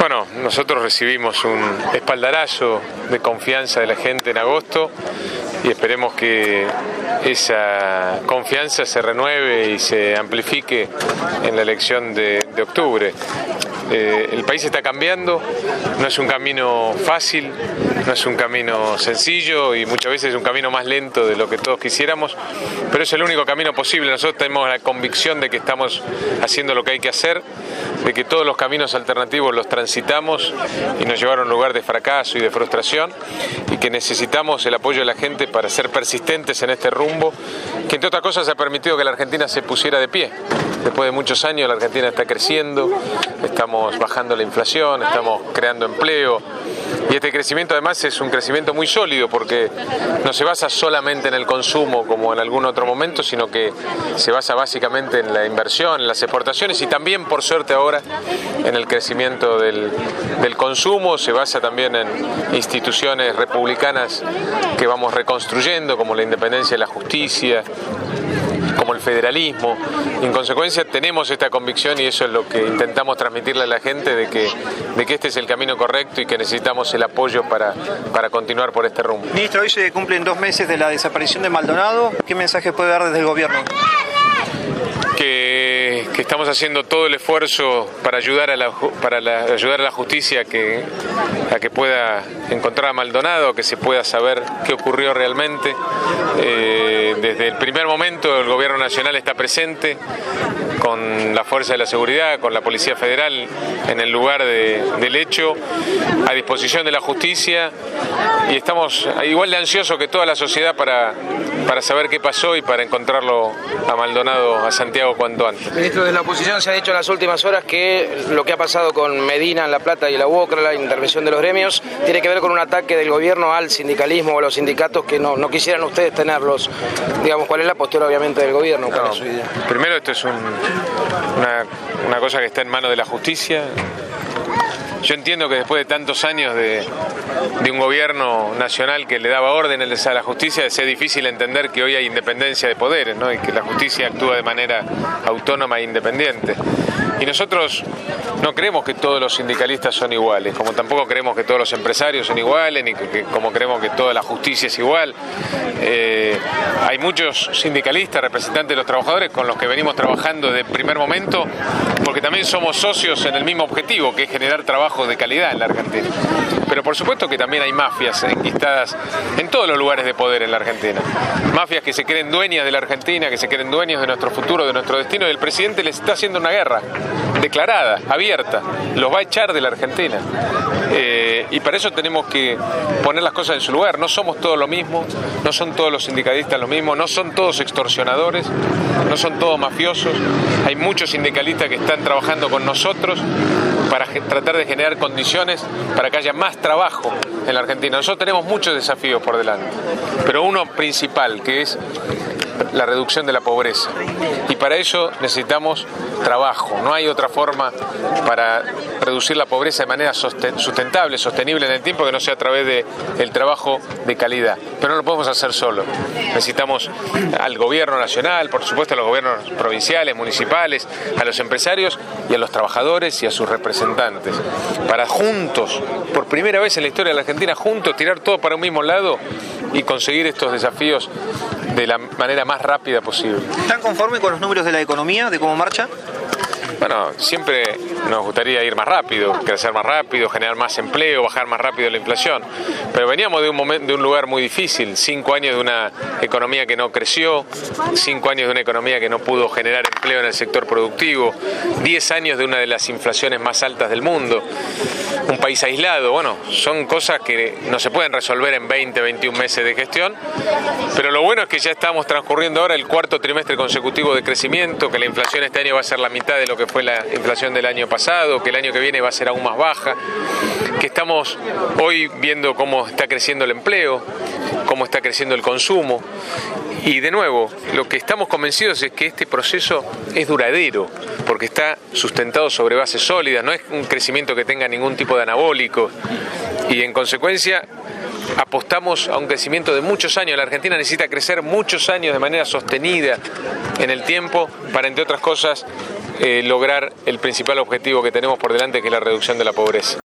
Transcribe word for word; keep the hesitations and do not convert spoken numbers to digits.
Bueno, nosotros recibimos un espaldarazo de confianza de la gente en agosto y esperemos que esa confianza se renueve y se amplifique en la elección de, de octubre. Eh, el país está cambiando, no es un camino fácil, no es un camino sencillo y muchas veces es un camino más lento de lo que todos quisiéramos, pero es el único camino posible. Nosotros tenemos la convicción de que estamos haciendo lo que hay que hacer, de que todos los caminos alternativos los transitamos y nos llevaron a un lugar de fracaso y de frustración y que necesitamos el apoyo de la gente para ser persistentes en este rumbo, que entre otras cosas ha permitido que la Argentina se pusiera de pie. Después de muchos años la Argentina está creciendo, estamos bajando la inflación, estamos creando empleo y este crecimiento además es un crecimiento muy sólido porque no se basa solamente en el consumo como en algún otro momento, sino que se basa básicamente en la inversión, en las exportaciones y también por suerte ahora en el crecimiento del, del consumo, se basa también en instituciones republicanas que vamos reconstruyendo como la independencia y la justicia, como el federalismo. En consecuencia tenemos esta convicción y eso es lo que intentamos transmitirle a la gente de que, de que este es el camino correcto y que necesitamos el apoyo para, para continuar por este rumbo. Ministro, hoy se cumplen dos meses de la desaparición de Maldonado. ¿Qué mensaje puede dar desde el gobierno? Que, que estamos haciendo todo el esfuerzo para ayudar a la, para la, ayudar a la justicia que, a que pueda encontrar a Maldonado, que se pueda saber qué ocurrió realmente. Eh, desde el primer momento el gobierno nacional está presente con la fuerza de la seguridad, con la Policía Federal en el lugar de, del hecho, a disposición de la justicia y estamos igual de ansiosos que toda la sociedad para, para saber qué pasó y para encontrarlo a Maldonado, a Santiago cuanto antes. Ministro, de la oposición se ha dicho en las últimas horas que lo que ha pasado con Medina en La Plata y la U O C R A, la intervención de los gremios, tiene que ver con un ataque del gobierno al sindicalismo o a los sindicatos que no, no quisieran ustedes tenerlos. Digamos, ¿cuál es la postura obviamente del gobierno? ¿Cuál No, es su idea? Primero, esto es un, una, una cosa que está en manos de la justicia. Yo entiendo que después de tantos años de, de un gobierno nacional que le daba órdenes a la justicia, es difícil entender que hoy hay independencia de poderes, ¿no? Y que la justicia actúa de manera autónoma e independiente. Y nosotros no creemos que todos los sindicalistas son iguales, como tampoco creemos que todos los empresarios son iguales, ni que, que, como creemos que toda la justicia es igual. Eh, hay muchos sindicalistas, representantes de los trabajadores, con los que venimos trabajando desde el primer momento, porque también somos socios en el mismo objetivo, que es generar trabajo de calidad en la Argentina. Pero por supuesto que también hay mafias enquistadas en todos los lugares de poder en la Argentina. Mafias que se creen dueñas de la Argentina, que se creen dueños de nuestro futuro, de nuestro destino, y el presidente les está haciendo una guerra declarada, abierta, los va a echar de la Argentina. Eh, y para eso tenemos que poner las cosas en su lugar. No somos todos lo mismo, no son todos los sindicalistas lo mismo, no son todos extorsionadores, no son todos mafiosos. Hay muchos sindicalistas que están trabajando con nosotros para tratar de generar condiciones para que haya más trabajo en la Argentina. Nosotros tenemos muchos desafíos por delante, pero uno principal, que es la reducción de la pobreza. Y para eso necesitamos trabajo. No hay otra forma para reducir la pobreza de manera sustentable, sostenible en el tiempo, que no sea a través del trabajo de calidad. Pero no lo podemos hacer solo. Necesitamos al gobierno nacional, por supuesto a los gobiernos provinciales, municipales, a los empresarios y a los trabajadores y a sus representantes, para juntos, por primera vez en la historia de la Argentina, juntos tirar todo para un mismo lado y conseguir estos desafíos de la manera más rápida posible. ¿Están conformes con los números de la economía, de cómo marcha? Bueno, siempre nos gustaría ir más rápido, crecer más rápido, generar más empleo, bajar más rápido la inflación. Pero veníamos de un momento, de un lugar muy difícil, cinco años de una economía que no creció, cinco años de una economía que no pudo generar empleo en el sector productivo, diez años de una de las inflaciones más altas del mundo, un país aislado. Bueno, son cosas que no se pueden resolver en veinte, veintiún meses de gestión, pero lo bueno es que ya estamos transcurriendo ahora el cuarto trimestre consecutivo de crecimiento, que la inflación este año va a ser la mitad de lo que fue la inflación del año pasado, que el año que viene va a ser aún más baja, que estamos hoy viendo cómo está creciendo el empleo, cómo está creciendo el consumo. Y de nuevo, lo que estamos convencidos es que este proceso es duradero, porque está sustentado sobre bases sólidas, no es un crecimiento que tenga ningún tipo de anabólico, y en consecuencia apostamos a un crecimiento de muchos años. La Argentina necesita crecer muchos años de manera sostenida en el tiempo para, entre otras cosas, eh, lograr el principal objetivo que tenemos por delante, que es la reducción de la pobreza.